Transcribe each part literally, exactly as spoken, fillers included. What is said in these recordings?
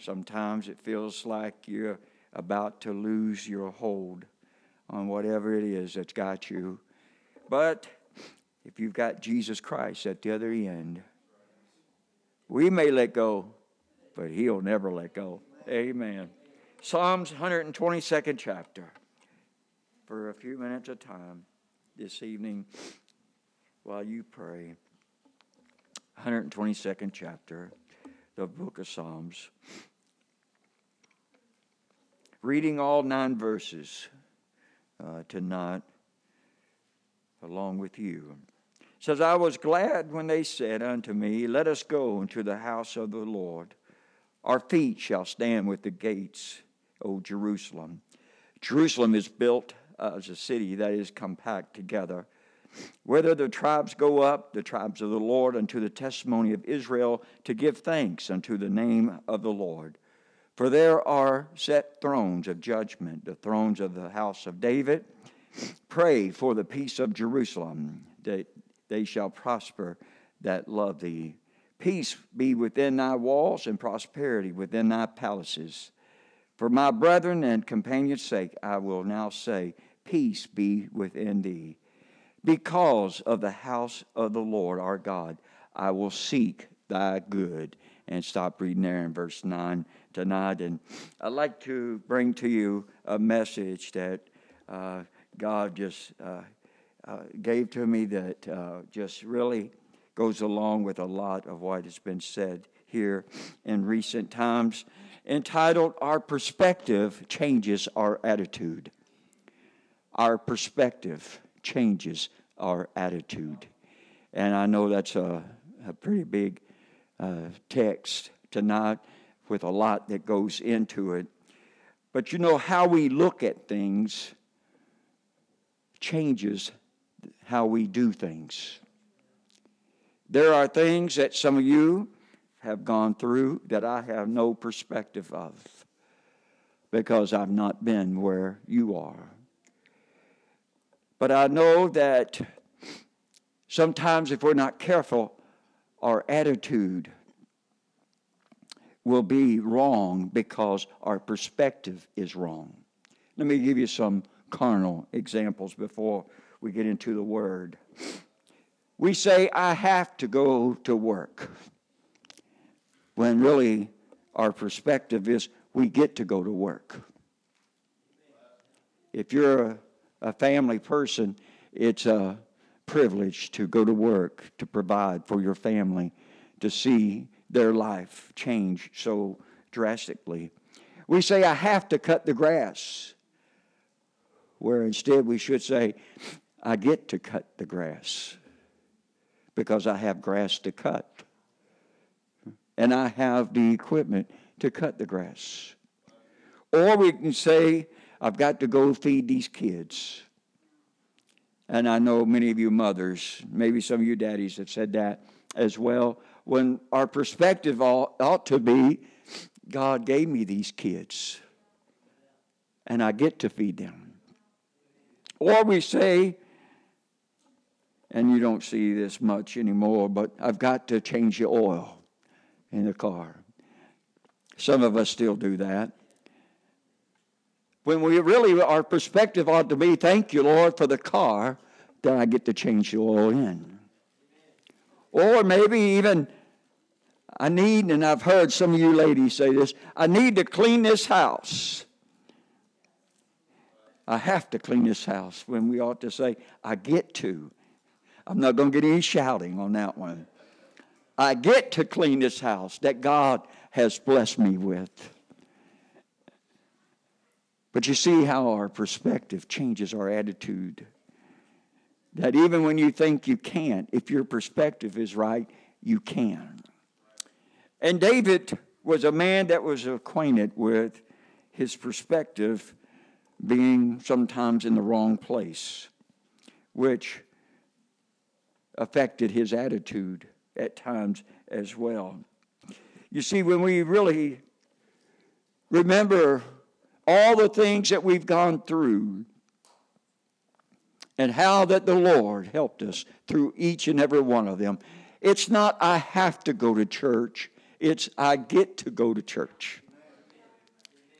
Sometimes it feels like you're about to lose your hold on whatever it is that's got you. But if you've got Jesus Christ at the other end, we may let go, but He'll never let go. Amen. Psalms one hundred twenty-second chapter. For a few minutes of time this evening while you pray. one hundred twenty-second chapter, the book of Psalms. Reading all nine verses uh, tonight along with you. It says, I was glad when they said unto me, let us go into the house of the Lord. Our feet shall stand with the gates, O Jerusalem. Jerusalem is built as a city that is compact together. Whether the tribes go up, the tribes of the Lord, unto the testimony of Israel, to give thanks unto the name of the Lord. For there are set thrones of judgment, the thrones of the house of David. Pray for the peace of Jerusalem, that they shall prosper that love thee. Peace be within thy walls, and prosperity within thy palaces. For my brethren and companions' sake, I will now say, peace be within thee. Because of the house of the Lord our God, I will seek thy good. And stop reading there in verse nine tonight. And I'd like to bring to you a message that uh, God just uh, uh, gave to me that uh, just really goes along with a lot of what has been said here in recent times, entitled, Our Perspective Changes Our Attitude. Our perspective changes our attitude. And I know that's a, a pretty big uh, text tonight with a lot that goes into it. But you know, how we look at things changes how we do things. There are things that some of you have gone through that I have no perspective of because I've not been where you are. But I know that sometimes if we're not careful, our attitude will be wrong because our perspective is wrong. Let me give you some carnal examples before we get into the Word. We say, I have to go to work, when really our perspective is we get to go to work. If you're a, a family person, it's a privilege to go to work, to provide for your family, to see their life change so drastically. We say, I have to cut the grass, where instead we should say, I get to cut the grass because I have grass to cut. And I have the equipment to cut the grass. Or we can say, I've got to go feed these kids. And I know many of you mothers, maybe some of you daddies have said that as well. When our perspective ought, ought to be, God gave me these kids, and I get to feed them. Or we say, and you don't see this much anymore, but I've got to change the oil in the car. Some of us still do that. When we really, our perspective ought to be, thank you, Lord, for the car that I get to change the oil in. Or maybe even, I need, and I've heard some of you ladies say this, I need to clean this house. I have to clean this house, when we ought to say, I get to. I'm not going to get any shouting on that one. I get to clean this house that God has blessed me with. But you see how our perspective changes our attitude. That even when you think you can't, if your perspective is right, you can. And David was a man that was acquainted with his perspective being sometimes in the wrong place, which affected his attitude at times as well. You see, when we really remember all the things that we've gone through and how that the Lord helped us through each and every one of them, it's not I have to go to church, it's I get to go to church.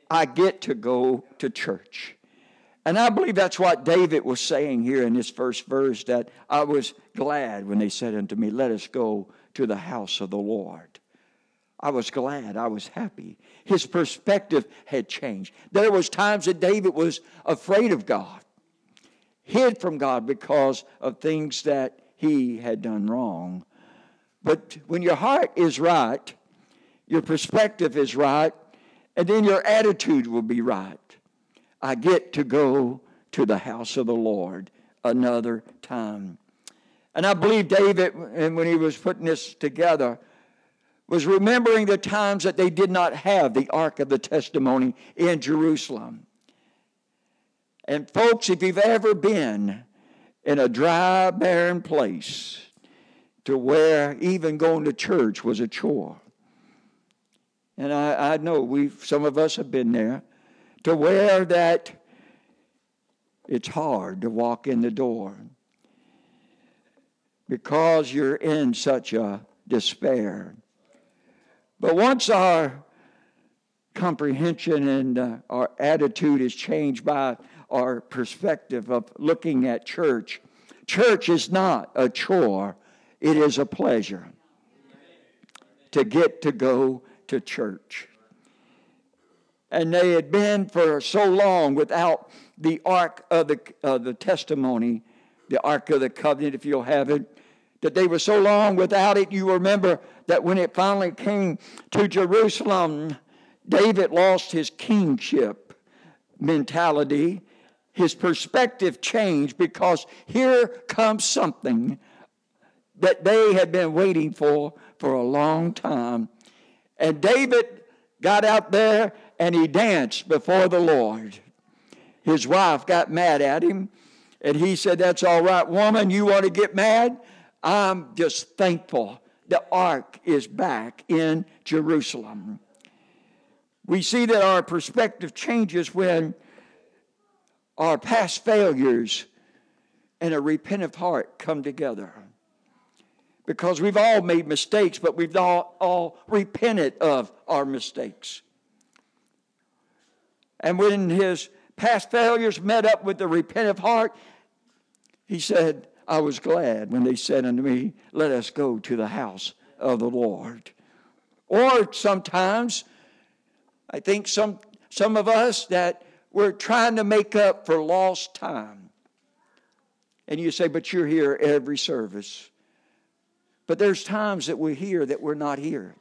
I get to go to church. And I believe that's what David was saying here in this first verse, that I was glad when they said unto me, let us go to the house of the Lord. I was glad. I was happy. His perspective had changed. There was times that David was afraid of God, hid from God because of things that he had done wrong. But when your heart is right, your perspective is right, and then your attitude will be right. I get to go to the house of the Lord another time. And I believe David, and when he was putting this together, was remembering the times that they did not have the Ark of the Testimony in Jerusalem. And folks, if you've ever been in a dry, barren place to where even going to church was a chore, and I, I know we've some of us have been there, to where that it's hard to walk in the door because you're in such a despair. But once our comprehension and uh, our attitude is changed by our perspective of looking at church, church is not a chore, it is a pleasure to get to go to church. And they had been for so long without the Ark of the, uh, the Testimony, the Ark of the Covenant, if you'll have it, that they were so long without it. You remember that when it finally came to Jerusalem, David lost his kingship mentality. His perspective changed because here comes something that they had been waiting for for a long time. And David got out there and he danced before the Lord. His wife got mad at him, and he said, that's all right, woman, you want to get mad? I'm just thankful the ark is back in Jerusalem. We see that our perspective changes when our past failures and a repentant heart come together. Because we've all made mistakes, but we've all, all repented of our mistakes. And when his past failures met up with the repentant heart, he said, I was glad when they said unto me, let us go to the house of the Lord. Or sometimes, I think some, some of us that we're trying to make up for lost time. And you say, but you're here every service. But there's times that we're here that we're not here.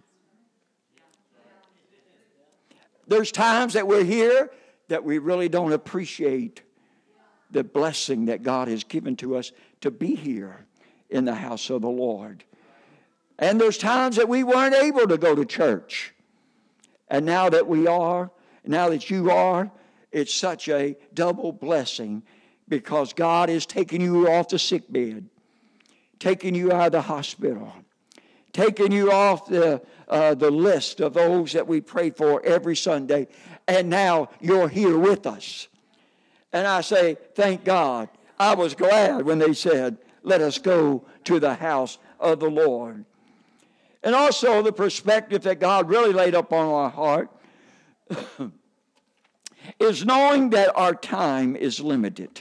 There's times that we're here that we really don't appreciate the blessing that God has given to us to be here in the house of the Lord. And there's times that we weren't able to go to church. And now that we are, now that you are, it's such a double blessing because God is taking you off the sick bed, taking you out of the hospital, taking you off the, uh, the list of those that we pray for every Sunday, and now you're here with us. And I say, thank God. I was glad when they said, let us go to the house of the Lord. And also the perspective that God really laid up on our heart is knowing that our time is limited.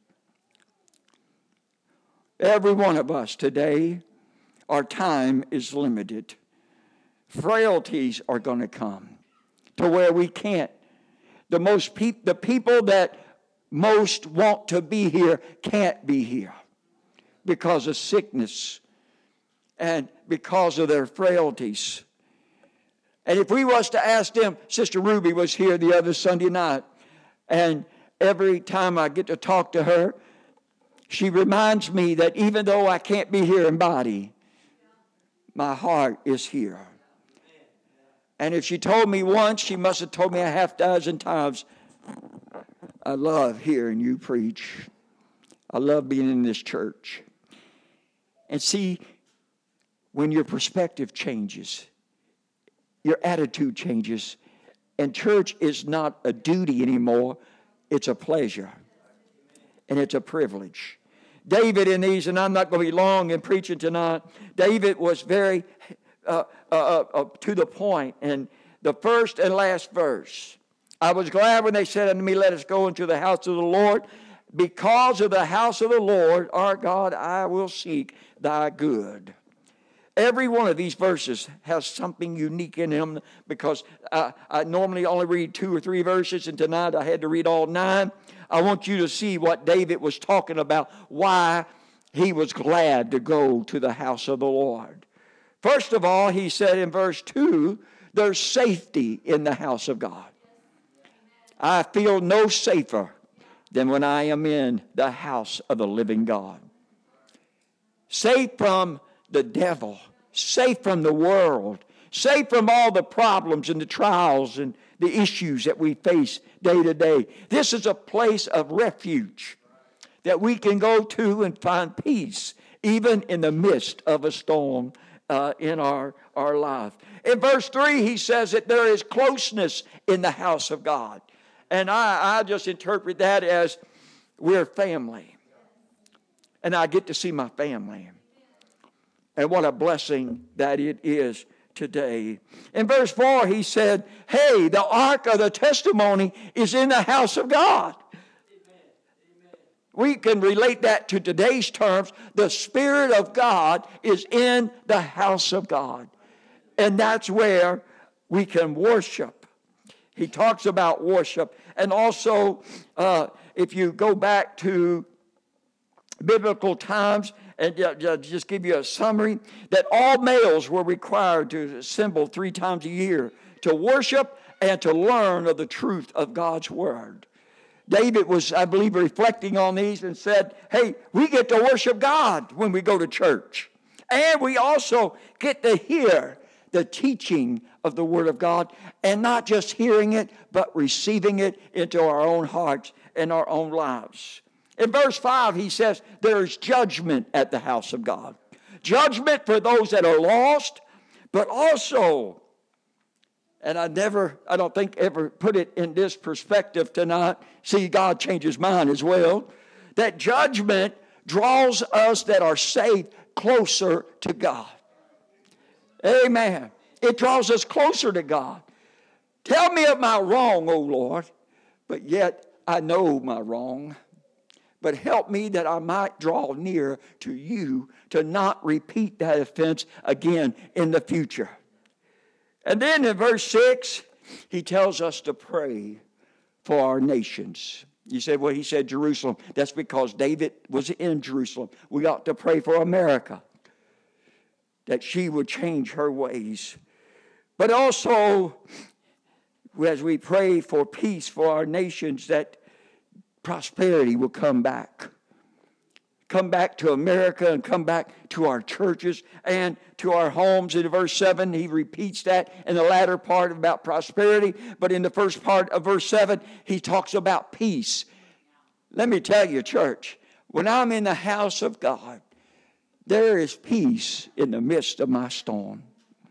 Every one of us today, our time is limited. Frailties are going to come to where we can't. The most pe- the people that most want to be here can't be here because of sickness and because of their frailties. And if we was to ask them, Sister Ruby was here the other Sunday night, and every time I get to talk to her, she reminds me that even though I can't be here in body, my heart is here. And if she told me once, she must have told me a half dozen times, I love hearing you preach. I love being in this church. And see, when your perspective changes, your attitude changes, and church is not a duty anymore, it's a pleasure. And it's a privilege. David in these, and I'm not going to be long in preaching tonight, David was very uh, uh, uh, to the point. And the first and last verse, I was glad when they said unto me, let us go into the house of the Lord. Because of the house of the Lord, our God, I will seek thy good. Every one of these verses has something unique in them, because I, I normally only read two or three verses, and tonight I had to read all nine. I want you to see what David was talking about, why he was glad to go to the house of the Lord. First of all, he said in verse two, there's safety in the house of God. I feel no safer than when I am in the house of the living God. Safe from the devil, safe from the world, safe from all the problems and the trials and the issues that we face day to day. This is a place of refuge that we can go to and find peace, even in the midst of a storm uh, in our, our life. In verse three, he says that there is closeness in the house of God. And I, I just interpret that as we're family. And I get to see my family. And what a blessing that it is today. In verse four, he said, hey, the ark of the testimony is in the house of God. Amen. Amen. We can relate that to today's terms. The Spirit of God is in the house of God. And that's where we can worship. He talks about worship. And also, uh, if you go back to biblical times, and just give you a summary, that all males were required to assemble three times a year to worship and to learn of the truth of God's Word. David was, I believe, reflecting on these and said, hey, we get to worship God when we go to church. And we also get to hear the teaching of the Word of God, and not just hearing it, but receiving it into our own hearts and our own lives. In verse five, he says, there is judgment at the house of God. Judgment for those that are lost, but also, and I never, I don't think ever put it in this perspective tonight. See, God changes mine as well. That judgment draws us that are saved closer to God. Amen. It draws us closer to God. Tell me of my wrong, O Lord, but yet I know my wrong. But help me that I might draw near to you to not repeat that offense again in the future. And then in verse six, he tells us to pray for our nations. You said, well, he said Jerusalem. That's because David was in Jerusalem. We ought to pray for America, that she would change her ways. But also, as we pray for peace for our nations, that prosperity will come back. Come back to America and come back to our churches and to our homes. In verse seven, he repeats that in the latter part about prosperity. But in the first part of verse seven, he talks about peace. Let me tell you, church, when I'm in the house of God, there is peace in the midst of my storm.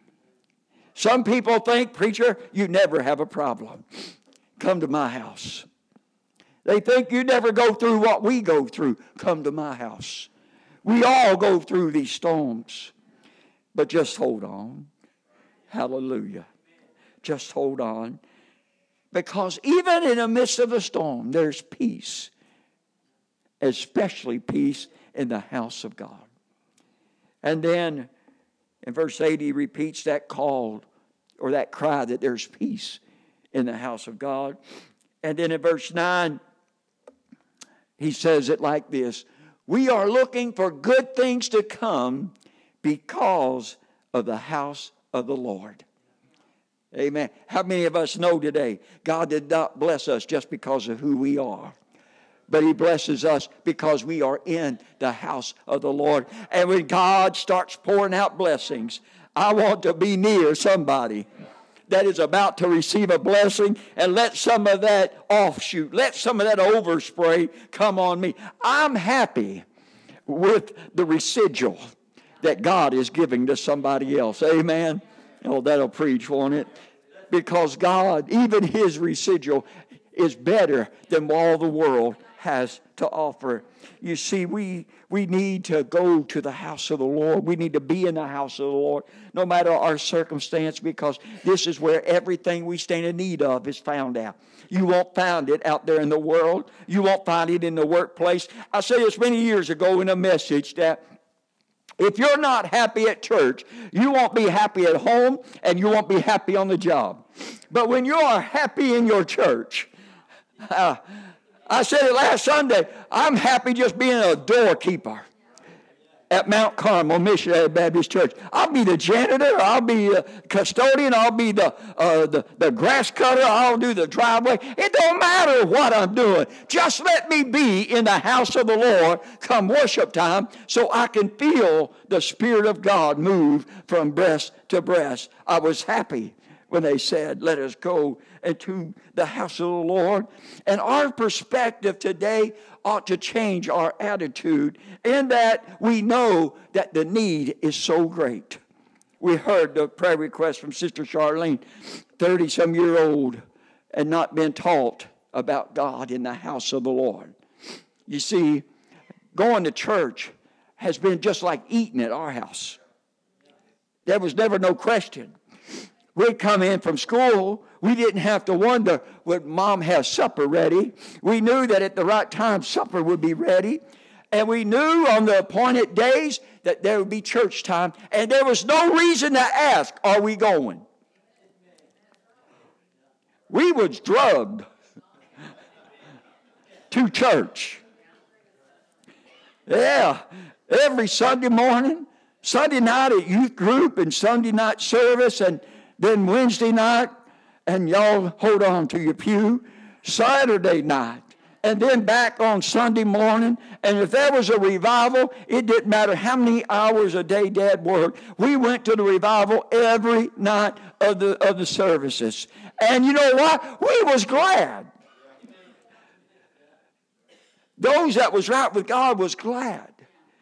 Some people think, preacher, you never have a problem. Come to my house. They think you never go through what we go through. Come to my house. We all go through these storms. But just hold on. Hallelujah. Just hold on. Because even in the midst of a storm, there's peace. Especially peace in the house of God. And then in verse eight, he repeats that call or that cry that there's peace in the house of God. And then in verse nine, he says it like this: we are looking for good things to come because of the house of the Lord. Amen. How many of us know today God did not bless us just because of who we are, but He blesses us because we are in the house of the Lord. And when God starts pouring out blessings, I want to be near somebody that is about to receive a blessing, and let some of that offshoot, let some of that overspray come on me. I'm happy with the residual that God is giving to somebody else. Amen. Oh, that'll preach, won't it? Because God, even His residual is better than all the world has to offer. You see, we we need to go to the house of the Lord. We need to be in the house of the Lord, no matter our circumstance, because this is where everything we stand in need of is found out. You won't find it out there in the world. You won't find it in the workplace. I said this many years ago in a message that if you're not happy at church, you won't be happy at home, and you won't be happy on the job. But when you are happy in your church, uh, I said it last Sunday, I'm happy just being a doorkeeper at Mount Carmel Missionary Baptist Church. I'll be the janitor, I'll be the custodian, I'll be the, uh, the, the grass cutter, I'll do the driveway. It don't matter what I'm doing. Just let me be in the house of the Lord come worship time so I can feel the Spirit of God move from breast to breast. I was happy when they said, let us go into the house of the Lord. And our perspective today ought to change our attitude in that we know that the need is so great. We heard the prayer request from Sister Charlene, thirty-some-year-old, and not been taught about God in the house of the Lord. You see, going to church has been just like eating at our house. There was never no question. We'd come in from school. We didn't have to wonder, would Mom have supper ready? We knew that at the right time supper would be ready. And we knew on the appointed days that there would be church time. And there was no reason to ask, are we going? We was drugged to church. Yeah, every Sunday morning, Sunday night at youth group and Sunday night service, and then Wednesday night, and y'all hold on to your pew, Saturday night, and then back on Sunday morning. And if there was a revival, it didn't matter how many hours a day Dad worked. We went to the revival every night of the of the services. And you know what? We was glad. Those that was right with God was glad.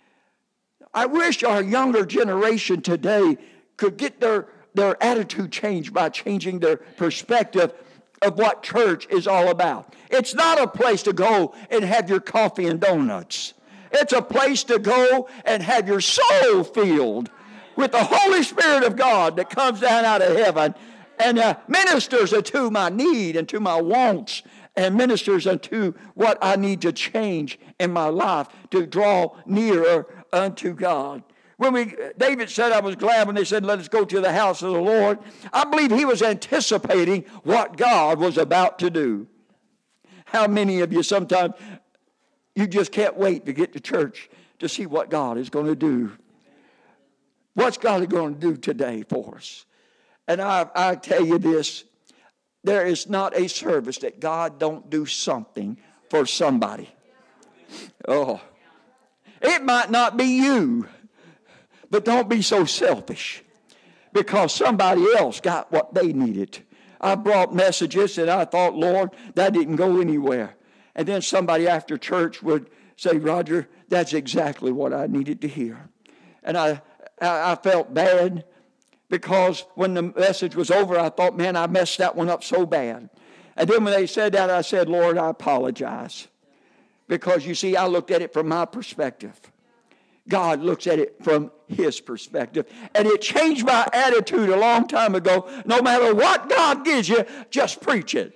I wish our younger generation today could get their their attitude changed by changing their perspective of what church is all about. It's not a place to go and have your coffee and donuts. It's a place to go and have your soul filled with the Holy Spirit of God that comes down out of heaven and uh, ministers unto my need and to my wants, and ministers unto what I need to change in my life to draw nearer unto God. When we, David said, I was glad when they said, let us go to the house of the Lord. I believe he was anticipating what God was about to do. How many of you sometimes, you just can't wait to get to church to see what God is going to do? What's God going to do today for us? And I, I tell you this, there is not a service that God don't do something for somebody. Oh, it might not be you. But don't be so selfish because somebody else got what they needed. I brought messages and I thought, Lord, that didn't go anywhere. And then somebody after church would say, Roger, that's exactly what I needed to hear. And I, I felt bad because when the message was over, I thought, man, I messed that one up so bad. And then when they said that, I said, Lord, I apologize. Because you see, I looked at it from my perspective. God looks at it from his perspective. And it changed my attitude a long time ago. No matter what God gives you, just preach it.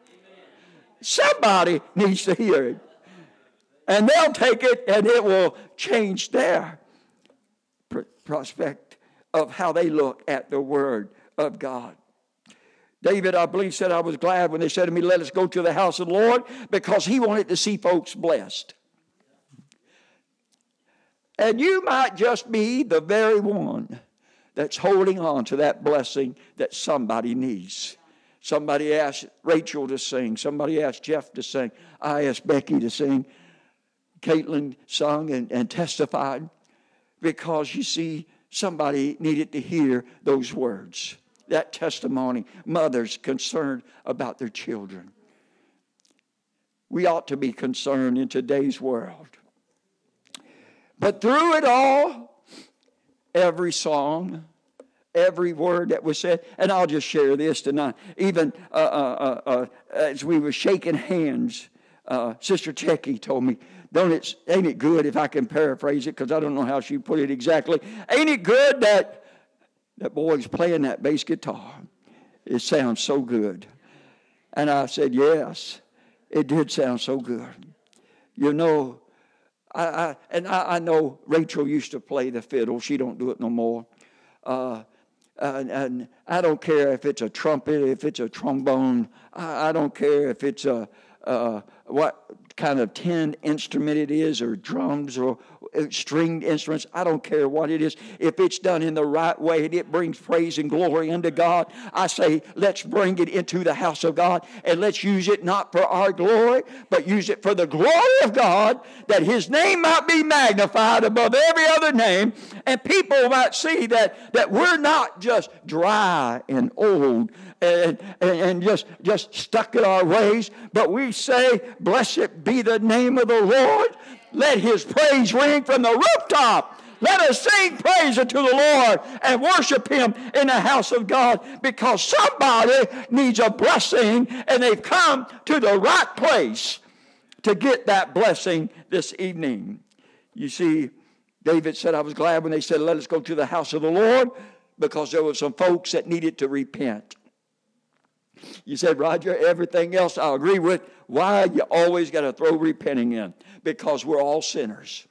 Somebody needs to hear it. And they'll take it and it will change their pr- prospect of how they look at the Word of God. David, I believe, said, I was glad when they said to me, let us go to the house of the Lord, because he wanted to see folks blessed. And you might just be the very one that's holding on to that blessing that somebody needs. Somebody asked Rachel to sing. Somebody asked Jeff to sing. I asked Becky to sing. Caitlin sung and, and testified because, you see, somebody needed to hear those words, that testimony. Mothers concerned about their children. We ought to be concerned in today's world. But through it all, every song, every word that was said, and I'll just share this tonight. Even uh, uh, uh, uh, as we were shaking hands uh, Sister Checky told me, don't it, ain't it good, if I can paraphrase it, because I don't know how she put it exactly, ain't it good that that boy's playing that bass guitar? It sounds so good. And I said, yes, it did sound so good. You know, I, I and I, I know Rachel used to play the fiddle. She don't do it no more. Uh, and, and I don't care if it's a trumpet, if it's a trombone. I, I don't care if it's a uh, what kind of tin instrument it is, or drums, or stringed instruments. I don't care what it is. If it's done in the right way and it brings praise and glory unto God, I say let's bring it into the house of God, and let's use it not for our glory, but use it for the glory of God, that His name might be magnified above every other name, and people might see that, that we're not just dry and old and, and, and just, just stuck in our ways, but we say, blessed be the name of the Lord. Let His praise ring from the rooftop. Let us sing praise unto the Lord and worship Him in the house of God, because somebody needs a blessing, and they've come to the right place to get that blessing this evening. You see, David said, I was glad when they said, let us go to the house of the Lord, because there were some folks that needed to repent. You said, Roger, everything else I agree with. Why you always got to throw repenting in? Because we're all sinners.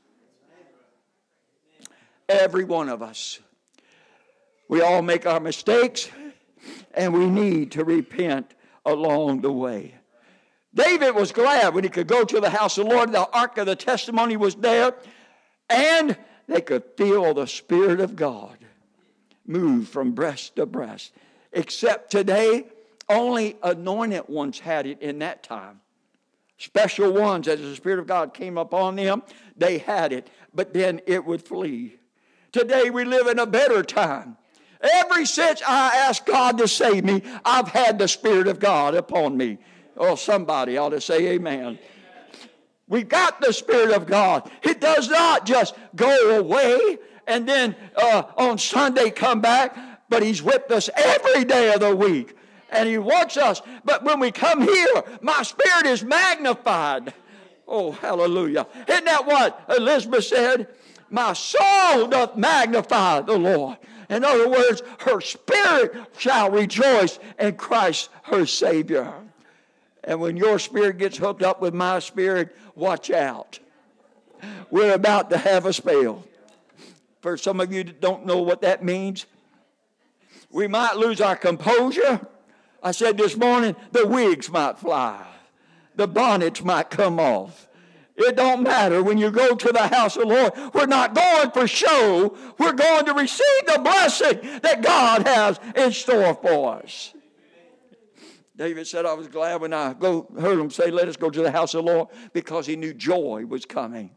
Every one of us. We all make our mistakes, and we need to repent along the way. David was glad when he could go to the house of the Lord. The ark of the testimony was there, and they could feel the Spirit of God move from breast to breast. Except today, only anointed ones had it in that time. Special ones, as the Spirit of God came upon them, they had it, but then it would flee. Today we live in a better time. Ever since I asked God to save me, I've had the Spirit of God upon me. Oh, somebody ought to say amen. We've got the Spirit of God. It does not just go away and then uh, on Sunday come back, but He's with us every day of the week. And He wants us. But when we come here, my spirit is magnified. Oh, hallelujah. Isn't that what Elizabeth said? My soul doth magnify the Lord. In other words, her spirit shall rejoice in Christ her Savior. And when your spirit gets hooked up with my spirit, watch out. We're about to have a spell. For some of you that don't know what that means, we might lose our composure. I said this morning, the wigs might fly. The bonnets might come off. It don't matter. When you go to the house of the Lord, we're not going for show. We're going to receive the blessing that God has in store for us. David said, I was glad when I go, heard him say, let us go to the house of the Lord, because he knew joy was coming.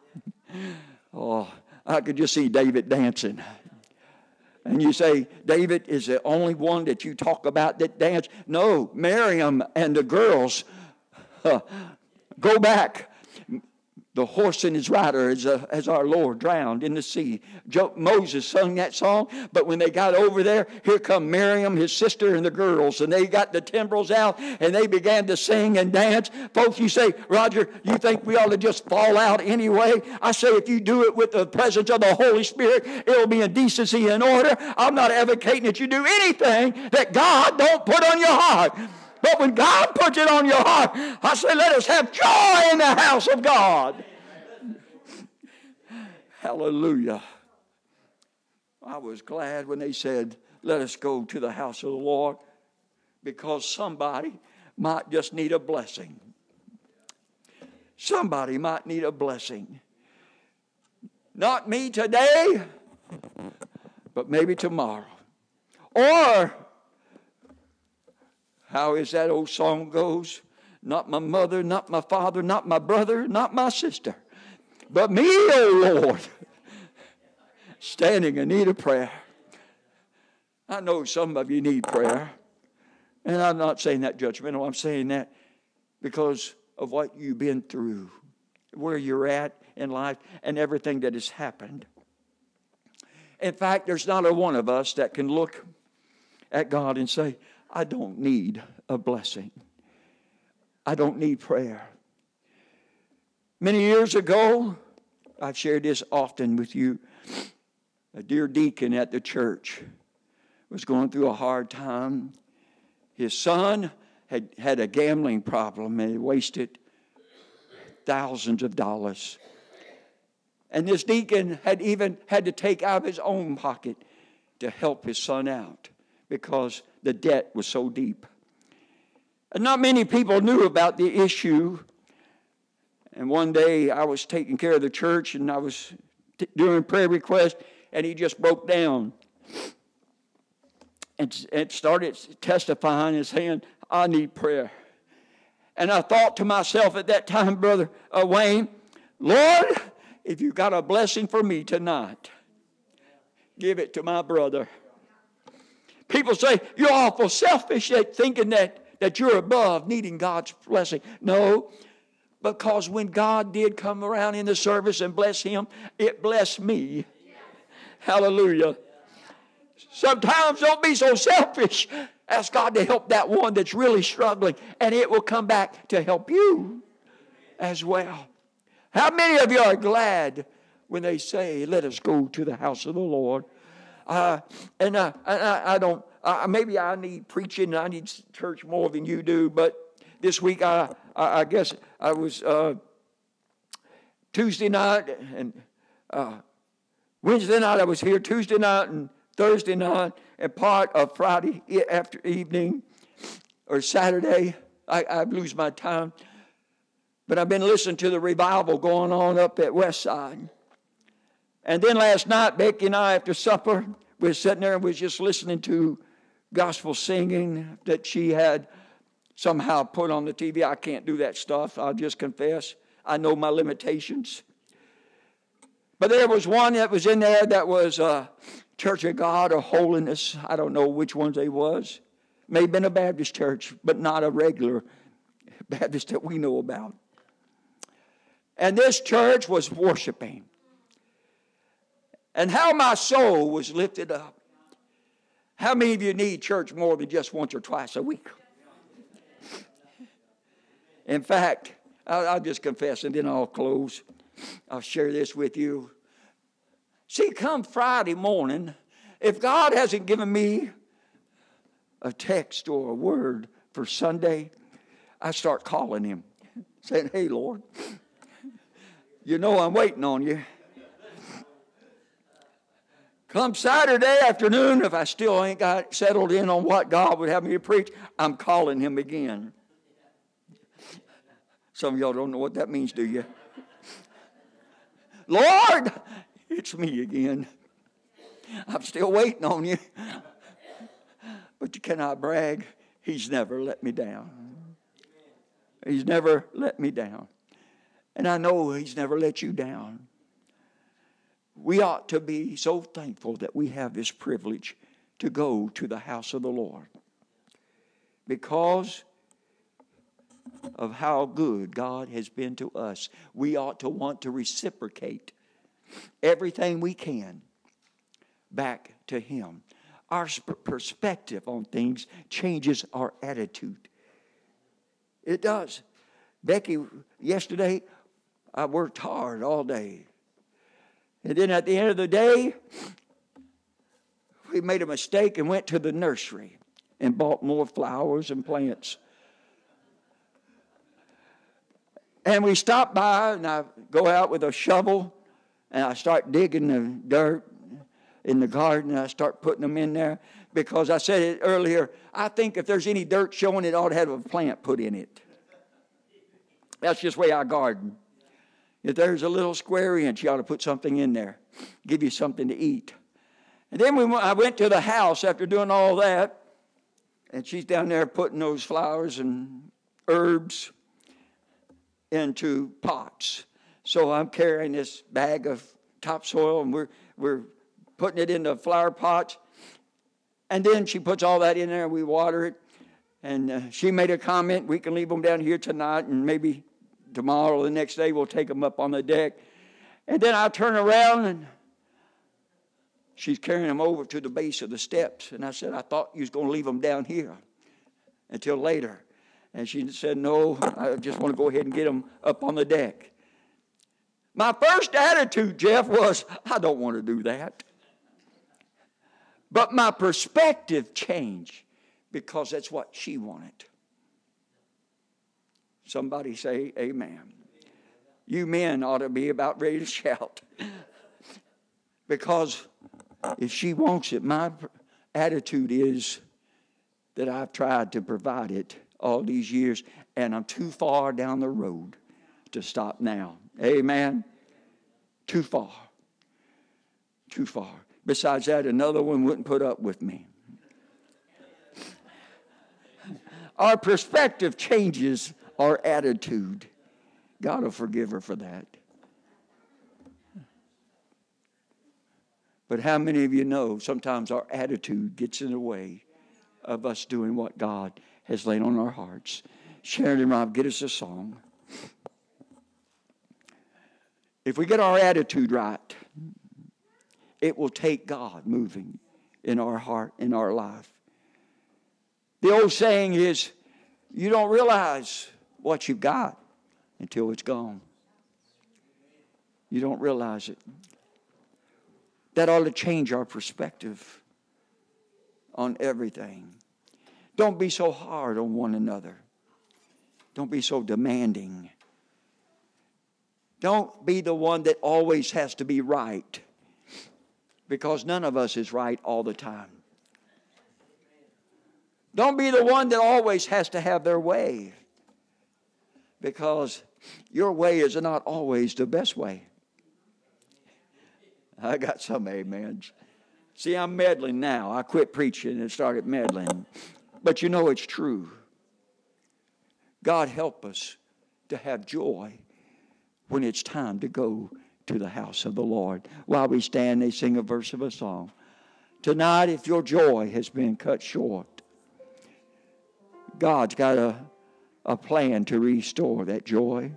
Oh, I could just see David dancing. And you say, David is the only one that you talk about that danced? No, Miriam and the girls, uh, go back. The horse and his rider, as, uh, as our Lord, drowned in the sea. Jo- Moses sung that song, but when they got over there, here come Miriam, his sister, and the girls, and they got the timbrels out, and they began to sing and dance. Folks, you say, Roger, you think we ought to just fall out anyway? I say, if you do it with the presence of the Holy Spirit, it'll be in decency and order. I'm not advocating that you do anything that God don't put on your heart. But when God puts it on your heart, I say, let us have joy in the house of God. Hallelujah. I was glad when they said, let us go to the house of the Lord, because somebody might just need a blessing. Somebody might need a blessing. Not me today, but maybe tomorrow. Or, how is that old song goes? Not my mother, not my father, not my brother, not my sister, but me, oh Lord, standing in need of prayer. I know some of you need prayer. And I'm not saying that judgmental. I'm saying that because of what you've been through, where you're at in life, and everything that has happened. In fact, there's not a one of us that can look at God and say, I don't need a blessing. I don't need prayer. Many years ago, I've shared this often with you, a dear deacon at the church was going through a hard time. His son had had a gambling problem and he wasted thousands of dollars. And this deacon had even had to take out of his own pocket to help his son out because the debt was so deep. And not many people knew about the issue. And one day I was taking care of the church and I was t- doing prayer requests, and he just broke down and, and started testifying and saying, I need prayer. And I thought to myself at that time, Brother uh, Wayne, Lord, if you got a blessing for me tonight, give it to my brother. People say, you're awful selfish at thinking that, that you're above needing God's blessing. No, because when God did come around in the service and bless him, it blessed me. Hallelujah. Sometimes don't be so selfish. Ask God to help that one that's really struggling, and it will come back to help you as well. How many of you are glad when they say, let us go to the house of the Lord? Uh, and uh, I, I don't, uh, maybe I need preaching, I need church more than you do, but this week I, I, I guess I was uh, Tuesday night and uh, Wednesday night I was here, Tuesday night and Thursday night, and part of Friday after evening or Saturday. I, I lose my time. But I've been listening to the revival going on up at Westside. And then last night, Becky and I, after supper, we were sitting there and we were just listening to gospel singing that she had somehow put on the T V. I can't do that stuff, I'll just confess. I know my limitations. But there was one that was in there that was uh, Church of God or Holiness. I don't know which ones they was. May have been a Baptist church, but not a regular Baptist that we know about. And this church was worshiping. And how my soul was lifted up. How many of you need church more than just once or twice a week? In fact, I'll, I'll just confess and then I'll close. I'll share this with you. See, come Friday morning, if God hasn't given me a text or a word for Sunday, I start calling him, saying, hey, Lord, you know I'm waiting on you. Come Saturday afternoon, if I still ain't got settled in on what God would have me to preach, I'm calling him again. Some of y'all don't know what that means, do you? Lord, it's me again. I'm still waiting on you. But you cannot brag. He's never let me down. He's never let me down. And I know he's never let you down. We ought to be so thankful that we have this privilege to go to the house of the Lord. Because of how good God has been to us, we ought to want to reciprocate everything we can back to him. Our perspective on things changes our attitude. It does. Becky, yesterday, I worked hard all day. And then at the end of the day, we made a mistake and went to the nursery and bought more flowers and plants. And we stopped by, and I go out with a shovel, and I start digging the dirt in the garden, and I start putting them in there. Because I said it earlier, I think if there's any dirt showing, it ought to have a plant put in it. That's just the way I garden. If there's a little square inch, you ought to put something in there. Give you something to eat. And then we, I went to the house after doing all that. And she's down there putting those flowers and herbs into pots. So I'm carrying this bag of topsoil and we're, we're putting it in the flower pots. And then she puts all that in there and we water it. And uh, she made a comment, we can leave them down here tonight and maybe tomorrow or the next day we'll take them up on the deck. And then I turn around and she's carrying them over to the base of the steps. And I said, I thought you was going to leave them down here until later. And she said, no, I just want to go ahead and get them up on the deck. My first attitude, Jeff, was, I don't want to do that. But my perspective changed because that's what she wanted. Somebody say amen. You men ought to be about ready to shout. Because if she wants it, my attitude is that I've tried to provide it all these years, and I'm too far down the road to stop now. Amen? Too far. Too far. Besides that, another one wouldn't put up with me. Our perspective changes our attitude. God will forgive her for that. But how many of you know sometimes our attitude gets in the way of us doing what God has laid on our hearts? Sharon and Rob, get us a song. If we get our attitude right, it will take God moving in our heart, in our life. The old saying is, you don't realize what you've got until it's gone. You don't realize it. That ought to change our perspective on everything. Don't be so hard on one another. Don't be so demanding. Don't be the one that always has to be right, because none of us is right all the time. Don't be the one that always has to have their way, because your way is not always the best way. I got some amens. See, I'm meddling now. I quit preaching and started meddling. But you know it's true. God help us to have joy when it's time to go to the house of the Lord. While we stand, they sing a verse of a song. Tonight, if your joy has been cut short, God's got a, a plan to restore that joy.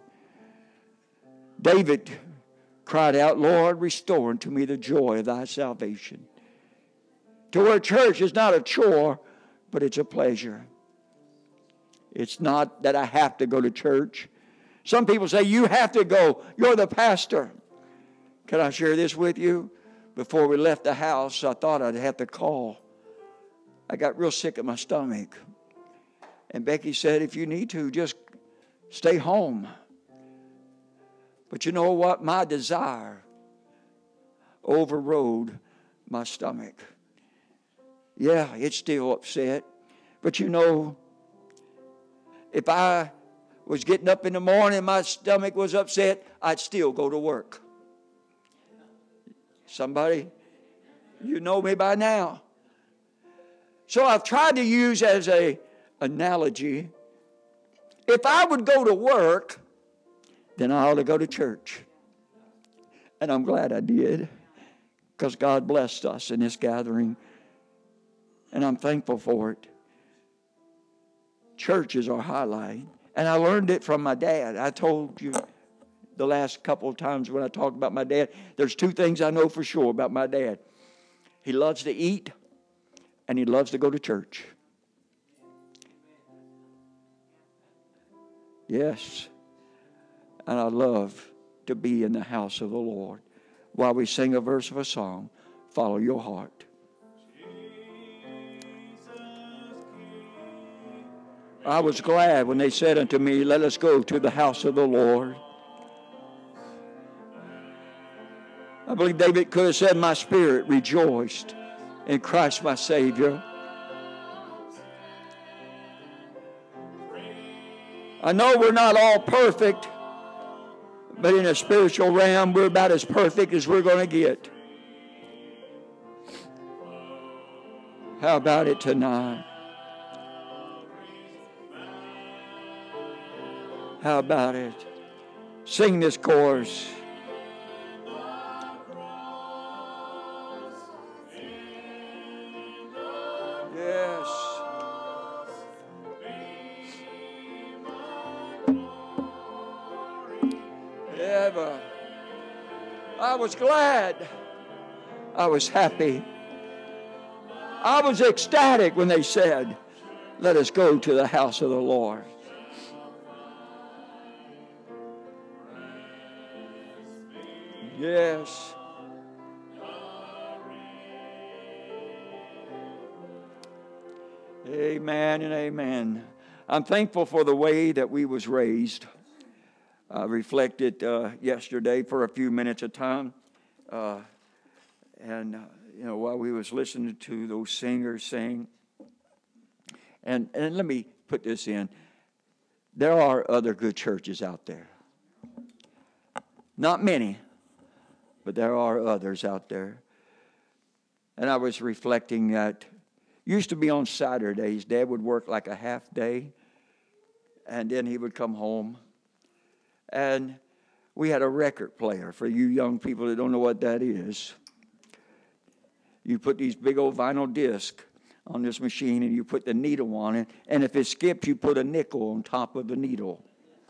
David cried out, Lord, restore unto me the joy of thy salvation. To where church is not a chore, but it's a pleasure. It's not that I have to go to church. Some people say, you have to go. You're the pastor. Can I share this with you? Before we left the house, I thought I'd have to call. I got real sick at my stomach. And Becky said, if you need to, just stay home. But you know what? My desire overrode my stomach. Yeah, it's still upset. But you know, if I was getting up in the morning and my stomach was upset, I'd still go to work. Somebody, you know me by now. So I've tried to use as a analogy, if I would go to work, then I ought to go to church. And I'm glad I did, because God blessed us in this gathering. And I'm thankful for it. Church is our highlight. And I learned it from my dad. I told you the last couple of times when I talked about my dad, there's two things I know for sure about my dad. He loves to eat, and he loves to go to church. Yes. And I love to be in the house of the Lord. While we sing a verse of a song, follow your heart. I was glad when they said unto me, let us go to the house of the Lord. I believe David could have said, my spirit rejoiced in Christ my Savior. I know we're not all perfect, but in a spiritual realm, we're about as perfect as we're going to get. How about it tonight? How about it? Sing this chorus. Yes. Ever. I was glad. I was happy. I was ecstatic when they said, let us go to the house of the Lord. Yes. Amen and amen. I'm thankful for the way that we was raised. I reflected uh, yesterday for a few minutes of time. Uh, and, uh, you know, while we was listening to those singers sing. And, and let me put this in. There are other good churches out there. Not many, but there are others out there. And I was reflecting that used to be on Saturdays, Dad would work like a half day, and then he would come home. And we had a record player. For you young people that don't know what that is, you put these big old vinyl discs on this machine, and you put the needle on it, and if it skips, you put a nickel on top of the needle.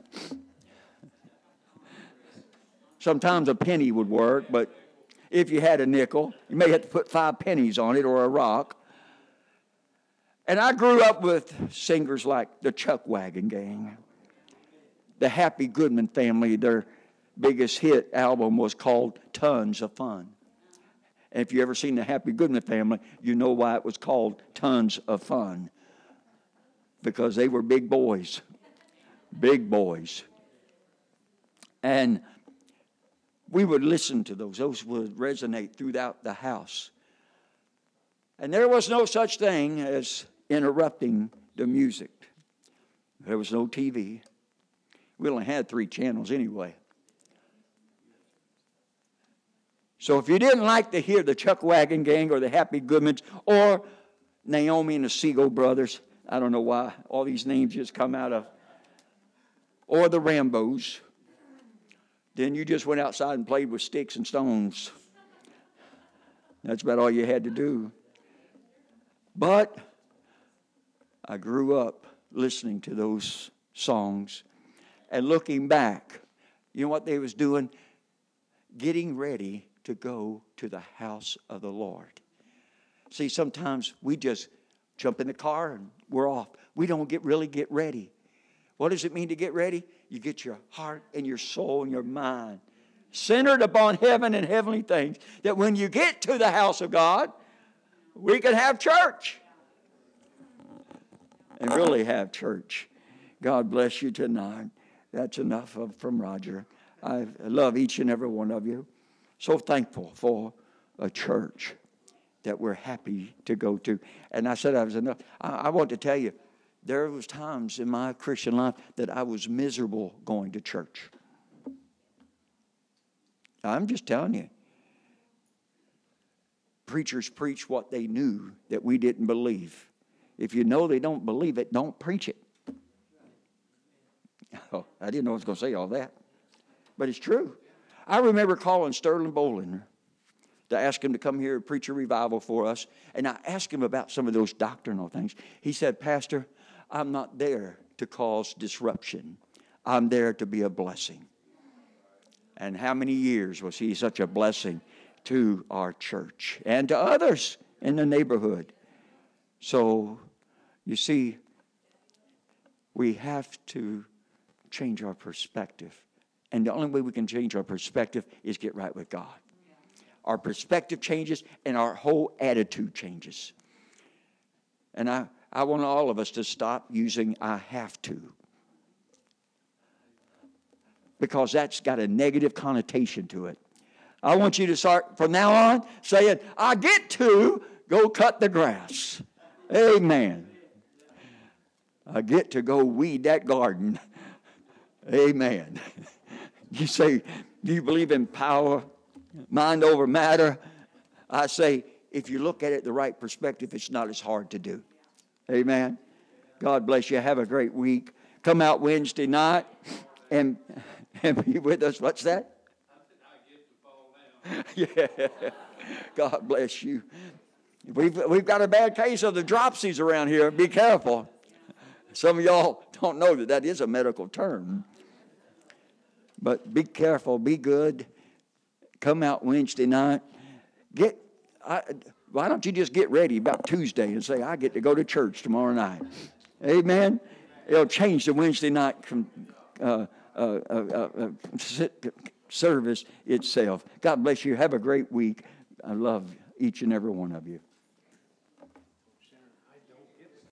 Sometimes a penny would work, but if you had a nickel, you may have to put five pennies on it or a rock. And I grew up with singers like the Chuck Wagon Gang, the Happy Goodman Family. Their biggest hit album was called Tons of Fun. And if you ever seen the Happy Goodman Family, you know why it was called Tons of Fun. Because they were big boys. Big boys. And we would listen to those. Those would resonate throughout the house. And there was no such thing as interrupting the music. There was no T V. We only had three channels anyway. So if you didn't like to hear the Chuck Wagon Gang or the Happy Goodmans or Naomi and the Seagull Brothers, I don't know why all these names just come out of, or the Rambos, then you just went outside and played with sticks and stones. That's about all you had to do. But I grew up listening to those songs and looking back, you know what they was doing? Getting ready to go to the house of the Lord. See, sometimes we just jump in the car and we're off. We don't get really get ready. What does it mean to get ready? You get your heart and your soul and your mind centered upon heaven and heavenly things, that when you get to the house of God, we can have church. And really have church. God bless you tonight. That's enough of, from Roger. I love each and every one of you. So thankful for a church that we're happy to go to. And I said I was enough. I, I want to tell you, there was times in my Christian life that I was miserable going to church. I'm just telling you. Preachers preach what they knew that we didn't believe. If you know they don't believe it, don't preach it. Oh, I didn't know I was going to say all that. But it's true. I remember calling Sterling Bolin to ask him to come here and preach a revival for us. And I asked him about some of those doctrinal things. He said, Pastor, I'm not there to cause disruption. I'm there to be a blessing. And how many years was he such a blessing to our church and to others in the neighborhood? So, you see, we have to change our perspective. And the only way we can change our perspective is get right with God. Our perspective changes and our whole attitude changes. And I, I want all of us to stop using I have to. Because that's got a negative connotation to it. I want you to start from now on saying, I get to go cut the grass. Amen. I get to go weed that garden. Amen. You say, do you believe in power, mind over matter? I say, if you look at it the right perspective, it's not as hard to do. Amen. God bless you. Have a great week. Come out Wednesday night and, and be with us. What's that? Yeah. God bless you. We've, we've got a bad case of the dropsies around here. Be careful. Some of y'all don't know that that is a medical term. But be careful. Be good. Come out Wednesday night. Get. I, why don't you just get ready about Tuesday and say, I get to go to church tomorrow night. Amen. It'll change the Wednesday night from, uh, uh, uh, uh, service itself. God bless you. Have a great week. I love each and every one of you.